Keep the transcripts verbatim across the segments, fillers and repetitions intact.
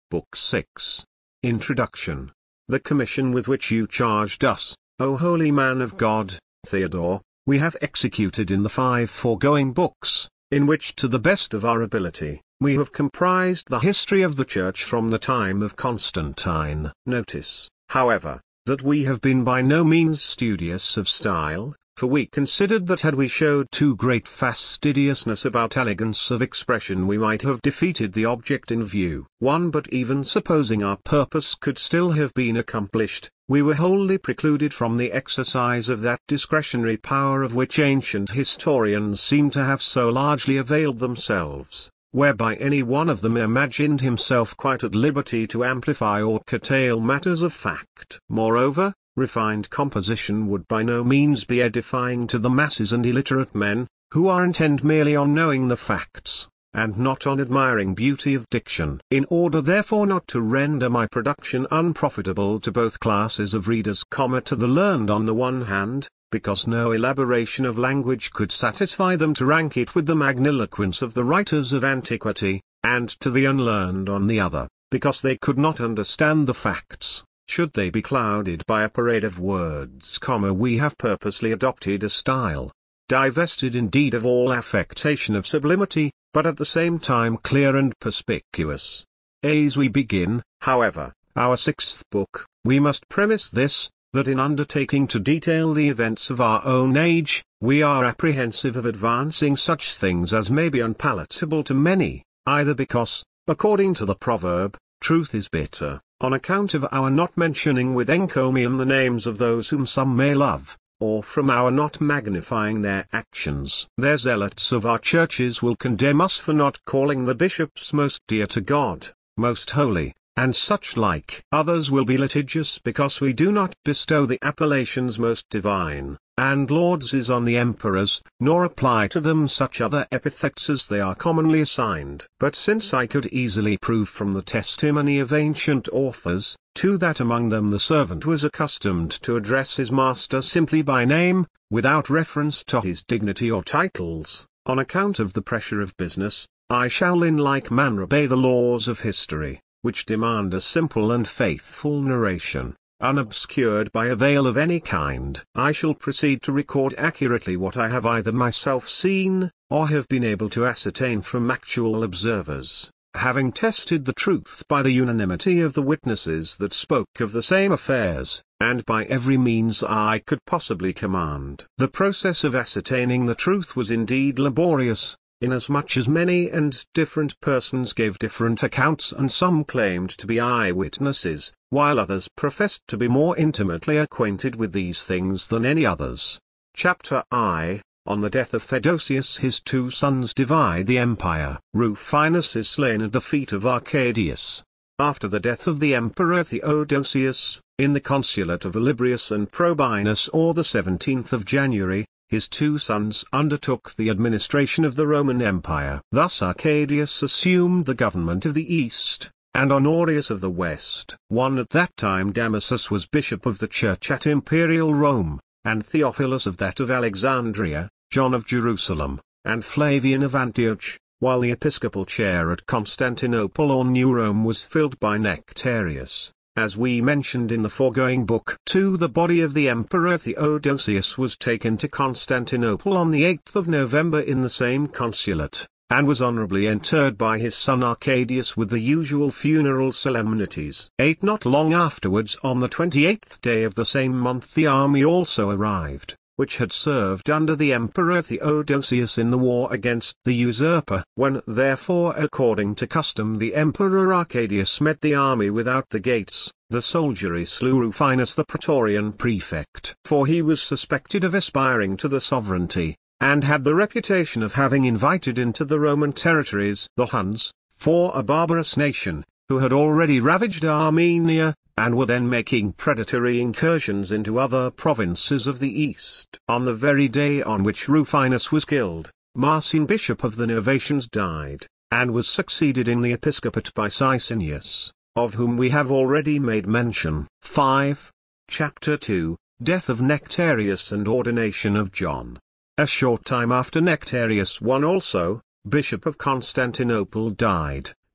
Book six. Introduction. The commission with which you charged us, O holy man of God, Theodore, we have executed in the five foregoing books, in which to the best of our ability, we have comprised the history of the Church from the time of Constantine. Notice, however, that we have been by no means studious of style, for we considered that had we showed too great fastidiousness about elegance of expression we might have defeated the object in view. one But even supposing our purpose could still have been accomplished, we were wholly precluded from the exercise of that discretionary power of which ancient historians seem to have so largely availed themselves, whereby any one of them imagined himself quite at liberty to amplify or curtail matters of fact. Moreover, refined composition would by no means be edifying to the masses and illiterate men, who are intent merely on knowing the facts, and not on admiring beauty of diction. In order therefore not to render my production unprofitable to both classes of readers, to the learned on the one hand, because no elaboration of language could satisfy them to rank it with the magniloquence of the writers of antiquity, and to the unlearned on the other, because they could not understand the facts, should they be clouded by a parade of words. We have purposely adopted a style, divested indeed of all affectation of sublimity, but at the same time clear and perspicuous. As we begin, however, our sixth book, we must premise this, that in undertaking to detail the events of our own age, we are apprehensive of advancing such things as may be unpalatable to many, either because, according to the proverb, truth is bitter, on account of our not mentioning with encomium the names of those whom some may love, or from our not magnifying their actions. Their zealots of our churches will condemn us for not calling the bishops most dear to God, most holy, and such like. Others will be litigious because we do not bestow the appellations most divine, and lords is on the emperors, nor apply to them such other epithets as they are commonly assigned. But since I could easily prove from the testimony of ancient authors, too, that among them the servant was accustomed to address his master simply by name, without reference to his dignity or titles, on account of the pressure of business, I shall in like manner obey the laws of history, which demand a simple and faithful narration, unobscured by a veil of any kind. I shall proceed to record accurately what I have either myself seen, or have been able to ascertain from actual observers, having tested the truth by the unanimity of the witnesses that spoke of the same affairs, and by every means I could possibly command. The process of ascertaining the truth was indeed laborious, inasmuch as many and different persons gave different accounts, and some claimed to be eyewitnesses, while others professed to be more intimately acquainted with these things than any others. Chapter I. On the death of Theodosius, his two sons divide the empire. Rufinus is slain at the feet of Arcadius. After the death of the emperor Theodosius, in the consulate of Olybrius and Probinus, or the seventeenth of January, his two sons undertook the administration of the Roman Empire. Thus Arcadius assumed the government of the East, and Honorius of the West. one At that time Damasus was bishop of the church at Imperial Rome, and Theophilus of that of Alexandria, John of Jerusalem, and Flavian of Antioch, while the episcopal chair at Constantinople or New Rome was filled by Nectarius. As we mentioned in the foregoing book. two The body of the Emperor Theodosius was taken to Constantinople on the eighth of November in the same consulate, and was honorably interred by his son Arcadius with the usual funeral solemnities. eight Not long afterwards, on the twenty-eighth day of the same month, the army also arrived, which had served under the Emperor Theodosius in the war against the usurper. When therefore according to custom the Emperor Arcadius met the army without the gates, the soldiery slew Rufinus the praetorian prefect, for he was suspected of aspiring to the sovereignty, and had the reputation of having invited into the Roman territories the Huns, for a barbarous nation, who had already ravaged Armenia, and were then making predatory incursions into other provinces of the East. On the very day on which Rufinus was killed, Marcion, bishop of the Novatians, died, and was succeeded in the episcopate by Sicinius, of whom we have already made mention. five. Chapter two. Death of Nectarius and ordination of John. A short time after Nectarius the First also, bishop of Constantinople, died,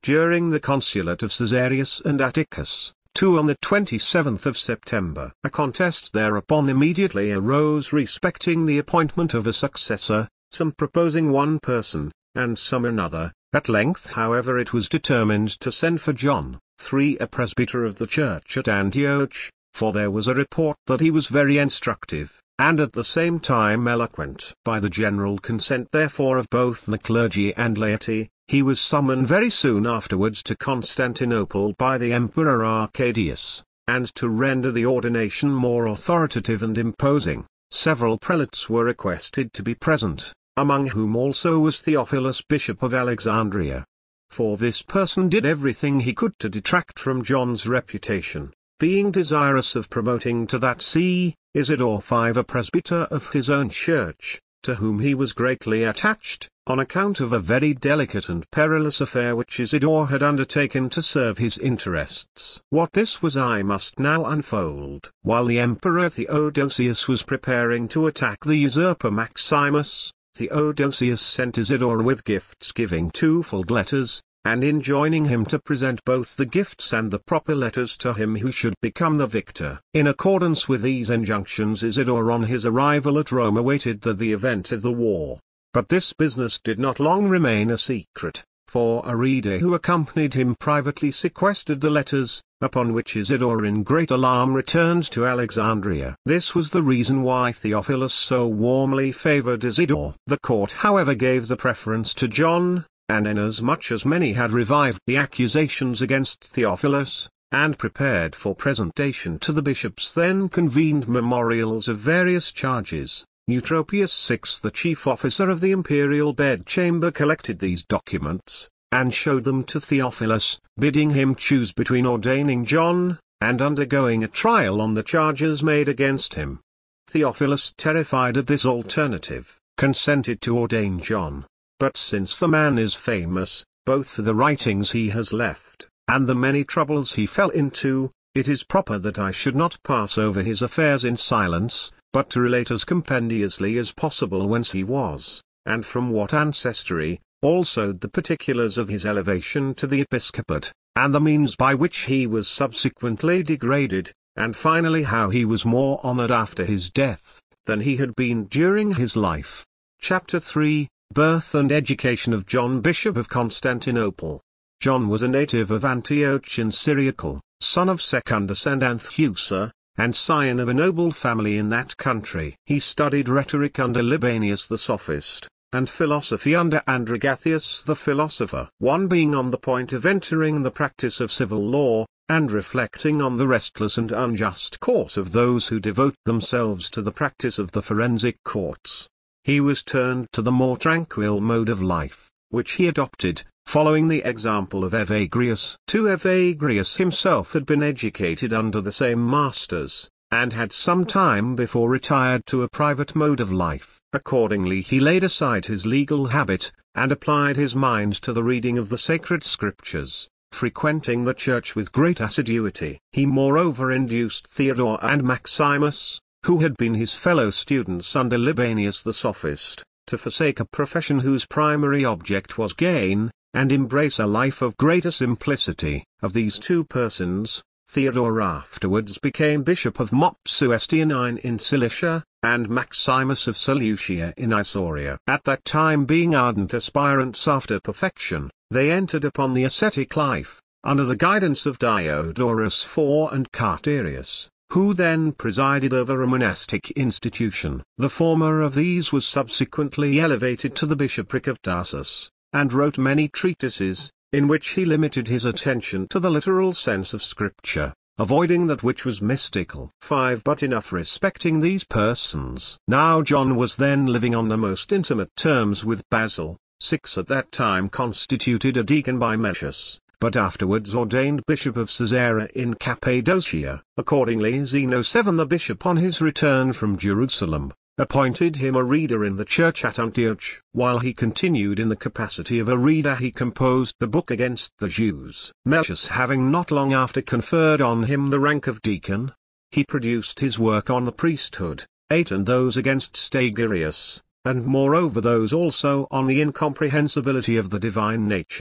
during the consulate of Caesarius and Atticus, two on the twenty-seventh of September. A contest thereupon immediately arose respecting the appointment of a successor, some proposing one person, and some another. At length however it was determined to send for John, three a presbyter of the church at Antioch, for there was a report that he was very instructive, and at the same time eloquent. By the general consent therefore of both the clergy and laity, he was summoned very soon afterwards to Constantinople by the Emperor Arcadius, and to render the ordination more authoritative and imposing, several prelates were requested to be present, among whom also was Theophilus Bishop of Alexandria. For this person did everything he could to detract from John's reputation, being desirous of promoting to that see, Isidore five a presbyter of his own church, to whom he was greatly attached, on account of a very delicate and perilous affair which Isidore had undertaken to serve his interests. What this was I must now unfold. While the Emperor Theodosius was preparing to attack the usurper Maximus, Theodosius sent Isidore with gifts giving twofold letters, and enjoining him to present both the gifts and the proper letters to him who should become the victor. In accordance with these injunctions Isidore on his arrival at Rome awaited the, the event of the war. But this business did not long remain a secret, for a reader who accompanied him privately sequestered the letters, upon which Isidore in great alarm returned to Alexandria. This was the reason why Theophilus so warmly favored Isidore. The court however gave the preference to John, and inasmuch as many had revived the accusations against Theophilus, and prepared for presentation to the bishops then convened memorials of various charges, Eutropius the sixth, the chief officer of the imperial bedchamber, collected these documents, and showed them to Theophilus, bidding him choose between ordaining John, and undergoing a trial on the charges made against him. Theophilus, terrified at this alternative, consented to ordain John. But since the man is famous, both for the writings he has left, and the many troubles he fell into, it is proper that I should not pass over his affairs in silence, but to relate as compendiously as possible whence he was, and from what ancestry, also the particulars of his elevation to the episcopate, and the means by which he was subsequently degraded, and finally how he was more honored after his death, than he had been during his life. Chapter three. Birth and education of John, Bishop of Constantinople. John was a native of Antioch in Syriacal, son of Secundus and Anthusa, and scion of a noble family in that country. He studied rhetoric under Libanius the sophist, and philosophy under Androgathius the philosopher. One being on the point of entering the practice of civil law, and reflecting on the restless and unjust course of those who devote themselves to the practice of the forensic courts, he was turned to the more tranquil mode of life, which he adopted, following the example of Evagrius. Too Evagrius himself had been educated under the same masters, and had some time before retired to a private mode of life. Accordingly he laid aside his legal habit, and applied his mind to the reading of the sacred scriptures, frequenting the church with great assiduity. He moreover induced Theodore and Maximus, who had been his fellow students under Libanius the sophist, to forsake a profession whose primary object was gain, and embrace a life of greater simplicity. Of these two persons, Theodore afterwards became Bishop of Mopsuestionine in Cilicia, and Maximus of Seleucia in Isauria. At that time, being ardent aspirants after perfection, they entered upon the ascetic life, under the guidance of Diodorus the fourth and Carterius, who then presided over a monastic institution. The former of these was subsequently elevated to the bishopric of Tarsus, and wrote many treatises, in which he limited his attention to the literal sense of Scripture, avoiding that which was mystical. five But enough respecting these persons. Now John was then living on the most intimate terms with Basil, six at that time constituted a deacon by Metius, but afterwards ordained Bishop of Caesarea in Cappadocia. Accordingly Zeno the seventh, the bishop, on his return from Jerusalem, appointed him a reader in the church at Antioch. While he continued in the capacity of a reader he composed the book against the Jews. Metius having not long after conferred on him the rank of deacon, he produced his work on the priesthood, eight and those against Stagirius, and moreover those also on the incomprehensibility of the divine nature,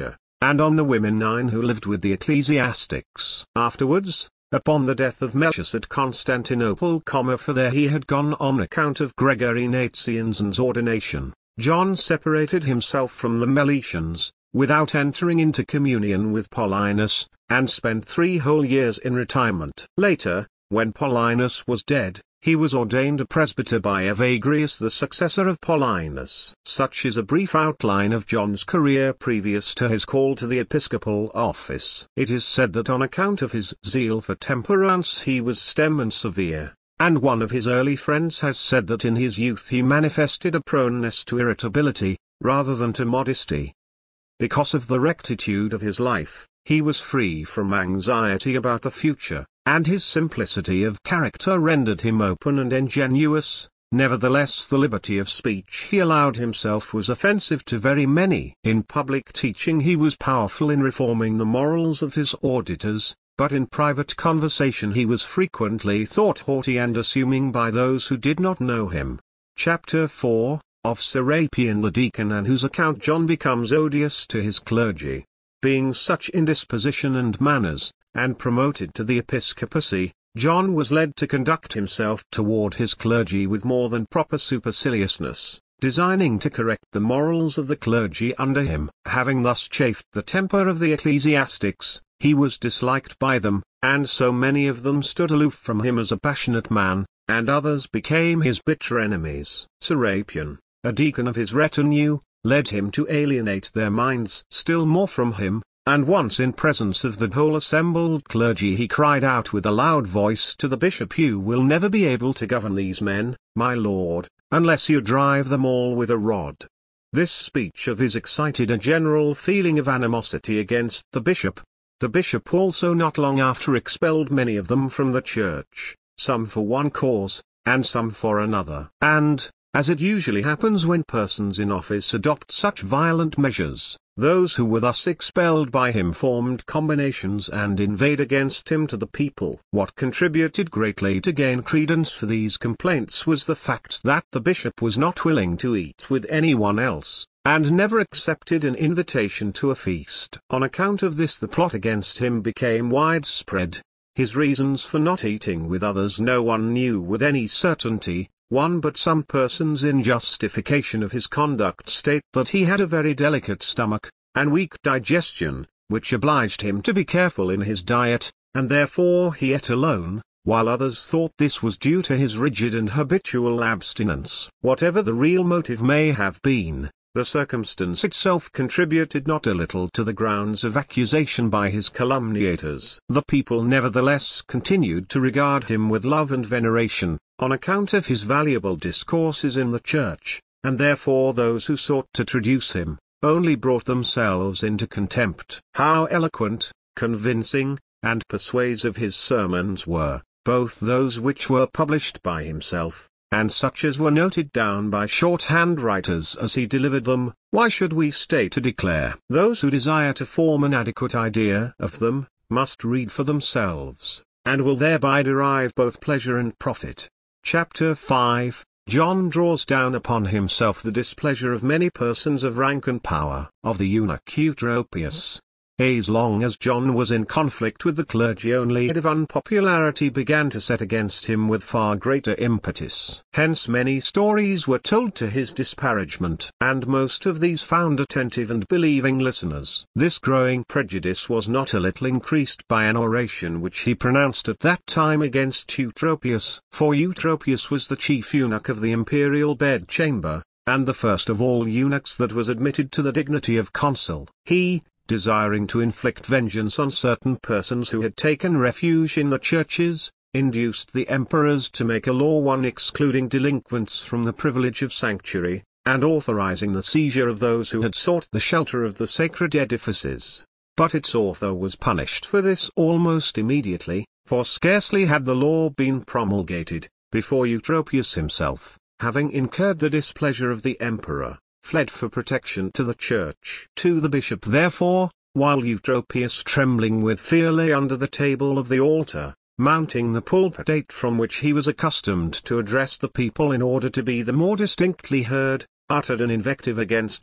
and on the women nine who lived with the ecclesiastics. Afterwards, upon the death of Melchius at Constantinople, for there he had gone on account of Gregory Nazianzen's ordination, John separated himself from the Meletians, without entering into communion with Paulinus, and spent three whole years in retirement. Later, when Paulinus was dead, he was ordained a presbyter by Evagrius, the successor of Paulinus. Such is a brief outline of John's career previous to his call to the episcopal office. It is said that on account of his zeal for temperance he was stern and severe, and one of his early friends has said that in his youth he manifested a proneness to irritability, rather than to modesty. Because of the rectitude of his life, he was free from anxiety about the future, and his simplicity of character rendered him open and ingenuous. Nevertheless, the liberty of speech he allowed himself was offensive to very many. In public teaching he was powerful in reforming the morals of his auditors, but in private conversation he was frequently thought haughty and assuming by those who did not know him. Chapter four, of Serapion the deacon, and whose account John becomes odious to his clergy. Being such in disposition and manners, and promoted to the episcopacy, John was led to conduct himself toward his clergy with more than proper superciliousness, designing to correct the morals of the clergy under him. Having thus chafed the temper of the ecclesiastics, he was disliked by them, and so many of them stood aloof from him as a passionate man, and others became his bitter enemies. Serapion, a deacon of his retinue, led him to alienate their minds still more from him, and once in presence of the whole assembled clergy he cried out with a loud voice to the bishop, "You will never be able to govern these men, my lord, unless you drive them all with a rod." This speech of his excited a general feeling of animosity against the bishop. The bishop also not long after expelled many of them from the church, some for one cause, and some for another. And, as it usually happens when persons in office adopt such violent measures, those who were thus expelled by him formed combinations and inveighed against him to the people. What contributed greatly to gain credence for these complaints was the fact that the bishop was not willing to eat with anyone else, and never accepted an invitation to a feast. On account of this the plot against him became widespread. His reasons for not eating with others no one knew with any certainty. One but some persons in justification of his conduct state that he had a very delicate stomach, and weak digestion, which obliged him to be careful in his diet, and therefore he ate alone, while others thought this was due to his rigid and habitual abstinence. Whatever the real motive may have been, the circumstance itself contributed not a little to the grounds of accusation by his calumniators. The people nevertheless continued to regard him with love and veneration, on account of his valuable discourses in the church, and therefore those who sought to traduce him, only brought themselves into contempt. How eloquent, convincing, and persuasive his sermons were, both those which were published by himself, and such as were noted down by shorthand writers as he delivered them. Why should we stay to declare? Those who desire to form an adequate idea of them, must read for themselves, and will thereby derive both pleasure and profit. Chapter five, John draws down upon himself the displeasure of many persons of rank and power. Of the eunuch Eutropius. As long as John was in conflict with the clergy, only of unpopularity began to set against him with far greater impetus. Hence many stories were told to his disparagement, and most of these found attentive and believing listeners. This growing prejudice was not a little increased by an oration which he pronounced at that time against Eutropius, for Eutropius was the chief eunuch of the imperial bedchamber, and the first of all eunuchs that was admitted to the dignity of consul. He, desiring to inflict vengeance on certain persons who had taken refuge in the churches, induced the emperors to make a law one excluding delinquents from the privilege of sanctuary, and authorizing the seizure of those who had sought the shelter of the sacred edifices. But its author was punished for this almost immediately, for scarcely had the law been promulgated, before Eutropius himself, having incurred the displeasure of the emperor, fled for protection to the church. To the bishop therefore, while Eutropius trembling with fear lay under the table of the altar, mounting the pulpit from which he was accustomed to address the people in order to be the more distinctly heard, uttered an invective against him,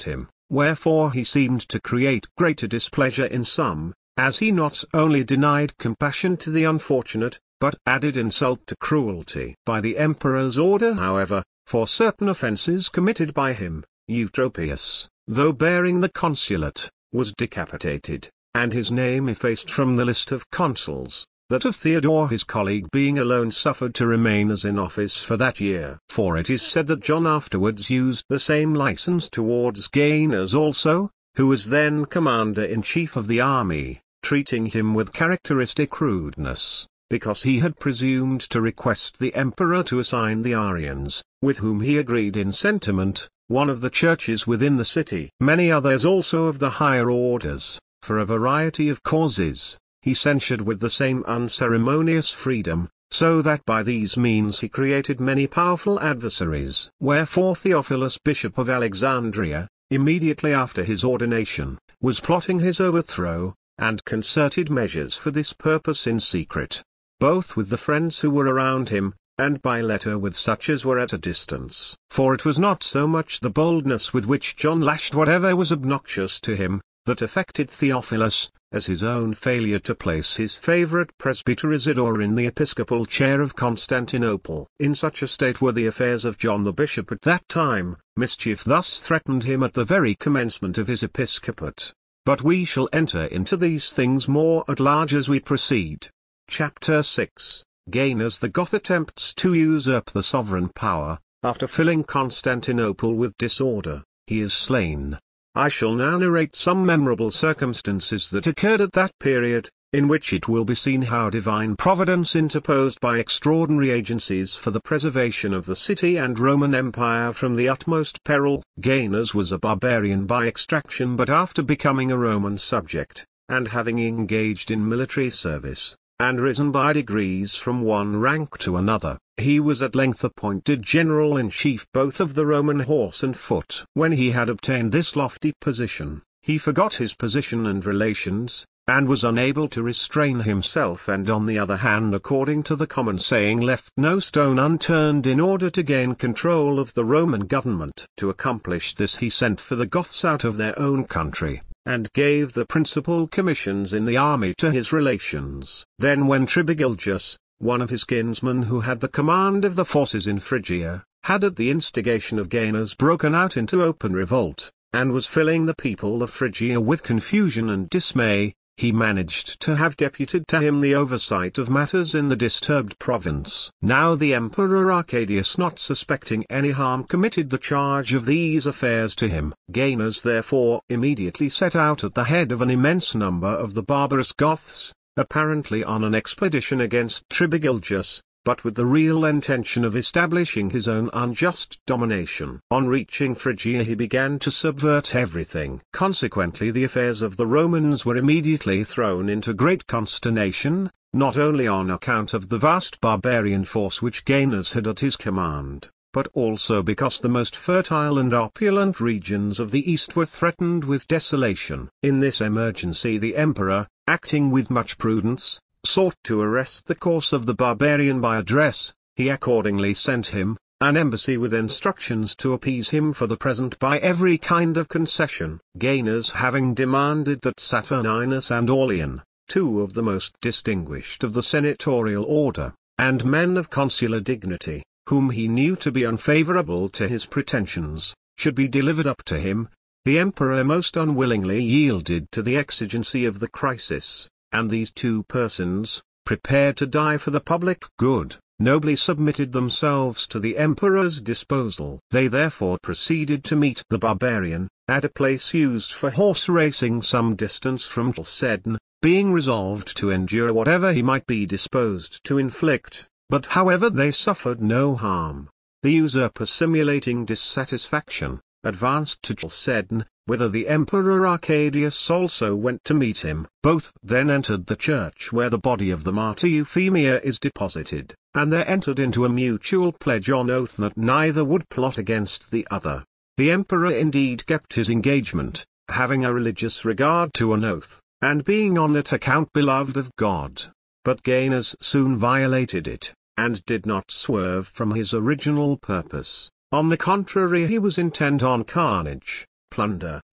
wherefore he seemed to create greater displeasure in some, as he not only denied compassion to the unfortunate, but added insult to cruelty. By the emperor's order, however, for certain offences committed by him, Eutropius, though bearing the consulate, was decapitated, and his name effaced from the list of consuls. That of Theodore his colleague being alone suffered to remain as in office for that year. For it is said that John afterwards used the same license towards Gainas also, who was then commander-in-chief of the army, treating him with characteristic rudeness, because he had presumed to request the emperor to assign the Arians, with whom he agreed in sentiment, one of the churches within the city. Many others also of the higher orders, for a variety of causes, he censured with the same unceremonious freedom, so that by these means he created many powerful adversaries. Wherefore Theophilus Bishop of Alexandria, immediately after his ordination, was plotting his overthrow, and concerted measures for this purpose in secret, both with the friends who were around him, and by letter with such as were at a distance. For it was not so much the boldness with which John lashed whatever was obnoxious to him, that affected Theophilus, as his own failure to place his favourite presbyter Isidore in the episcopal chair of Constantinople. In such a state were the affairs of John the bishop at that time, mischief thus threatened him at the very commencement of his episcopate. But we shall enter into these things more at large as we proceed. Chapter six. Gainas the Goth attempts to usurp the sovereign power. After filling Constantinople with disorder, he is slain. I shall now narrate some memorable circumstances that occurred at that period, in which it will be seen how divine providence interposed by extraordinary agencies for the preservation of the city and Roman Empire from the utmost peril. Gainas was a barbarian by extraction, but after becoming a Roman subject, and having engaged in military service, and risen by degrees from one rank to another, he was at length appointed general-in-chief both of the Roman horse and foot. When he had obtained this lofty position, he forgot his position and relations, and was unable to restrain himself, and on the other hand, according to the common saying, left no stone unturned in order to gain control of the Roman government. To accomplish this he sent for the Goths out of their own country, and gave the principal commissions in the army to his relations. Then when Tribigilgius, one of his kinsmen who had the command of the forces in Phrygia, had at the instigation of Gainas broken out into open revolt, and was filling the people of Phrygia with confusion and dismay, he managed to have deputed to him the oversight of matters in the disturbed province. Now the Emperor Arcadius, not suspecting any harm, committed the charge of these affairs to him. Gainas therefore immediately set out at the head of an immense number of the barbarous Goths, apparently on an expedition against Tribigilgius, but with the real intention of establishing his own unjust domination. On reaching Phrygia he began to subvert everything. Consequently the affairs of the Romans were immediately thrown into great consternation, not only on account of the vast barbarian force which Gainas had at his command, but also because the most fertile and opulent regions of the east were threatened with desolation. In this emergency the emperor, acting with much prudence, sought to arrest the course of the barbarian by address. He accordingly sent him an embassy with instructions to appease him for the present by every kind of concession. Gainas having demanded that Saturninus and Aurelian, two of the most distinguished of the senatorial order, and men of consular dignity, whom he knew to be unfavorable to his pretensions, should be delivered up to him, the emperor most unwillingly yielded to the exigency of the crisis, and these two persons, prepared to die for the public good, nobly submitted themselves to the emperor's disposal. They therefore proceeded to meet the barbarian, at a place used for horse racing some distance from Chalcedon, being resolved to endure whatever he might be disposed to inflict. But however they suffered no harm. The usurper, simulating dissatisfaction, advanced to Chalcedon, whither the Emperor Arcadius also went to meet him. Both then entered the church where the body of the martyr Euphemia is deposited, and there entered into a mutual pledge on oath that neither would plot against the other. The emperor indeed kept his engagement, having a religious regard to an oath, and being on that account beloved of God. But Gainas soon violated it, and did not swerve from his original purpose. On the contrary, he was intent on carnage, plunder,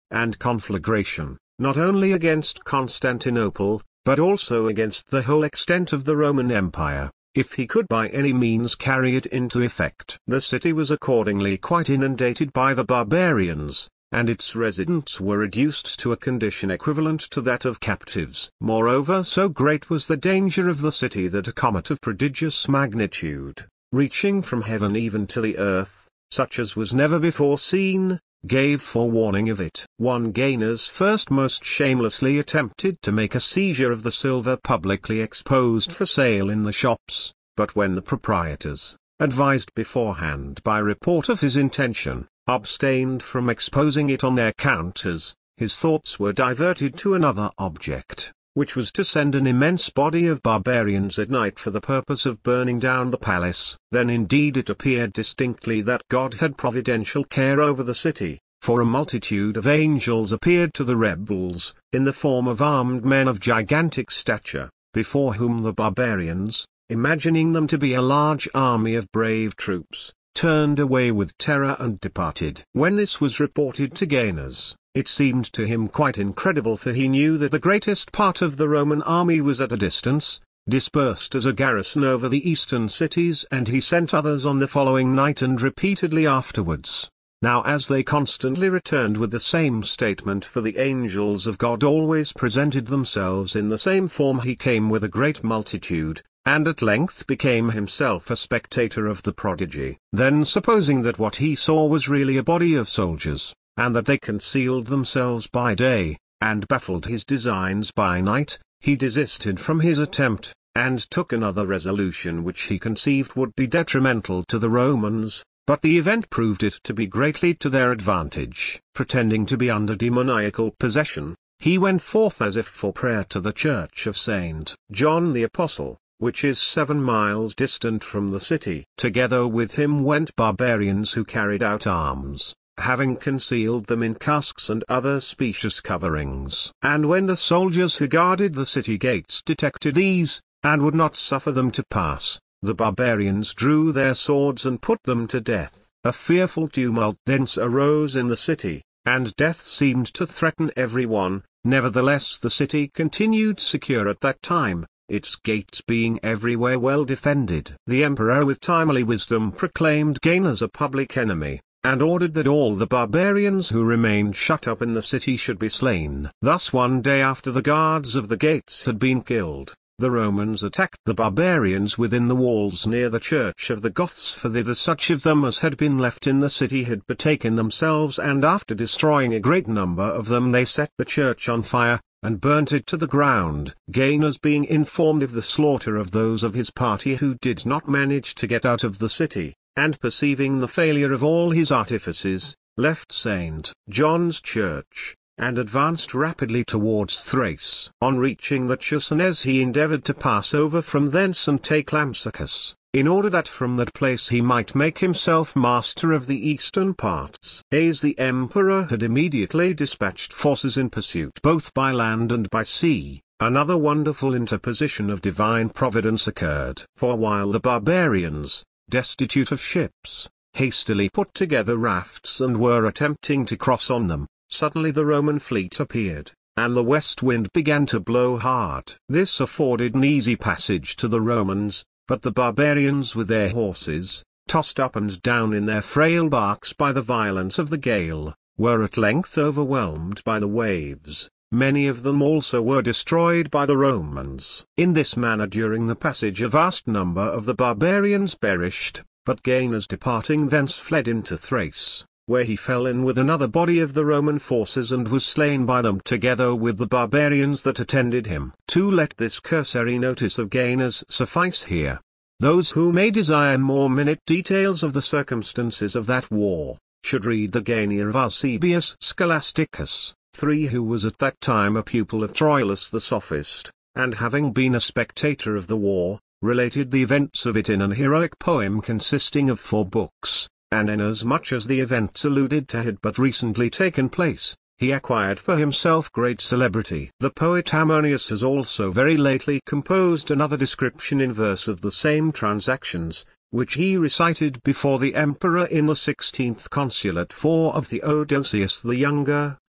and conflagration, not only against Constantinople, but also against the whole extent of the Roman Empire, if he could by any means carry it into effect. The city was accordingly quite inundated by the barbarians, and its residents were reduced to a condition equivalent to that of captives. Moreover, so great was the danger of the city that a comet of prodigious magnitude, reaching from heaven even to the earth, such as was never before seen, gave forewarning of it. One Gainas first most shamelessly attempted to make a seizure of the silver publicly exposed for sale in the shops, but when the proprietors, advised beforehand by report of his intention, abstained from exposing it on their counters, his thoughts were diverted to another object, which was to send an immense body of barbarians at night for the purpose of burning down the palace. Then indeed it appeared distinctly that God had providential care over the city, for a multitude of angels appeared to the rebels, in the form of armed men of gigantic stature, before whom the barbarians, imagining them to be a large army of brave troops, turned away with terror and departed. When this was reported to Gainas, it seemed to him quite incredible, for he knew that the greatest part of the Roman army was at a distance, dispersed as a garrison over the eastern cities, and he sent others on the following night and repeatedly afterwards. Now as they constantly returned with the same statement, for the angels of God always presented themselves in the same form, he came with a great multitude, and at length became himself a spectator of the prodigy. Then supposing that what he saw was really a body of soldiers, and that they concealed themselves by day, and baffled his designs by night, he desisted from his attempt, and took another resolution which he conceived would be detrimental to the Romans, but the event proved it to be greatly to their advantage. Pretending to be under demoniacal possession, he went forth as if for prayer to the church of Saint John the Apostle, which is seven miles distant from the city. Together with him went barbarians who carried out arms, having concealed them in casques and other specious coverings. And when the soldiers who guarded the city gates detected these, and would not suffer them to pass, the barbarians drew their swords and put them to death. A fearful tumult thence arose in the city, and death seemed to threaten every one. Nevertheless the city continued secure at that time, its gates being everywhere well defended. The emperor with timely wisdom proclaimed Gainas a public enemy, and ordered that all the barbarians who remained shut up in the city should be slain. Thus one day after the guards of the gates had been killed, the Romans attacked the barbarians within the walls near the church of the Goths, for thither such of them as had been left in the city had betaken themselves, and after destroying a great number of them they set the church on fire, and burnt it to the ground. Gainas, being informed of the slaughter of those of his party who did not manage to get out of the city, and perceiving the failure of all his artifices, left Saint John's church, and advanced rapidly towards Thrace. On reaching the Chersonese he endeavoured to pass over from thence and take Lampsacus, in order that from that place he might make himself master of the eastern parts. As the emperor had immediately dispatched forces in pursuit both by land and by sea, another wonderful interposition of divine providence occurred. For while the barbarians, destitute of ships, hastily put together rafts and were attempting to cross on them, suddenly the Roman fleet appeared, and the west wind began to blow hard. This afforded an easy passage to the Romans, but the barbarians with their horses, tossed up and down in their frail barks by the violence of the gale, were at length overwhelmed by the waves. Many of them also were destroyed by the Romans. In this manner during the passage a vast number of the barbarians perished, but Gainas departing thence fled into Thrace, where he fell in with another body of the Roman forces and was slain by them together with the barbarians that attended him. To let this cursory notice of Gainas suffice here. Those who may desire more minute details of the circumstances of that war, should read the Gaina of Eusebius Scholasticus, three who was at that time a pupil of Troilus the sophist, and having been a spectator of the war, related the events of it in an heroic poem consisting of four books. And inasmuch as the events alluded to had but recently taken place, he acquired for himself great celebrity. The poet Ammonius has also very lately composed another description in verse of the same transactions, which he recited before the emperor in the sixteenth consulate four of Theodosius the Younger,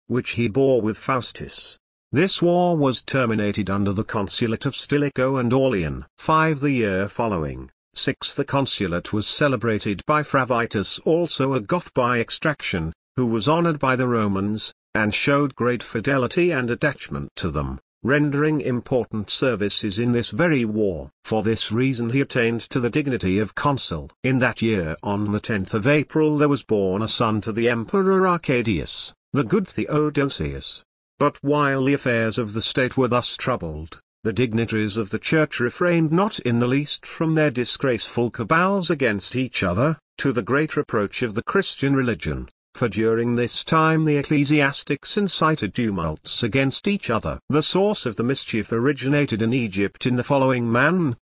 which he bore with Faustus. This war was terminated under the consulate of Stilicho and Aurelian. five The year following, six The consulate was celebrated by Fravitus, also a Goth by extraction, who was honored by the Romans, and showed great fidelity and attachment to them, rendering important services in this very war. For this reason he attained to the dignity of consul. In that year on the tenth of April there was born a son to the Emperor Arcadius, the good Theodosius. But while the affairs of the state were thus troubled, the dignitaries of the church refrained not in the least from their disgraceful cabals against each other, to the great reproach of the Christian religion. For during this time the ecclesiastics incited tumults against each other. The source of the mischief originated in Egypt in the following manner.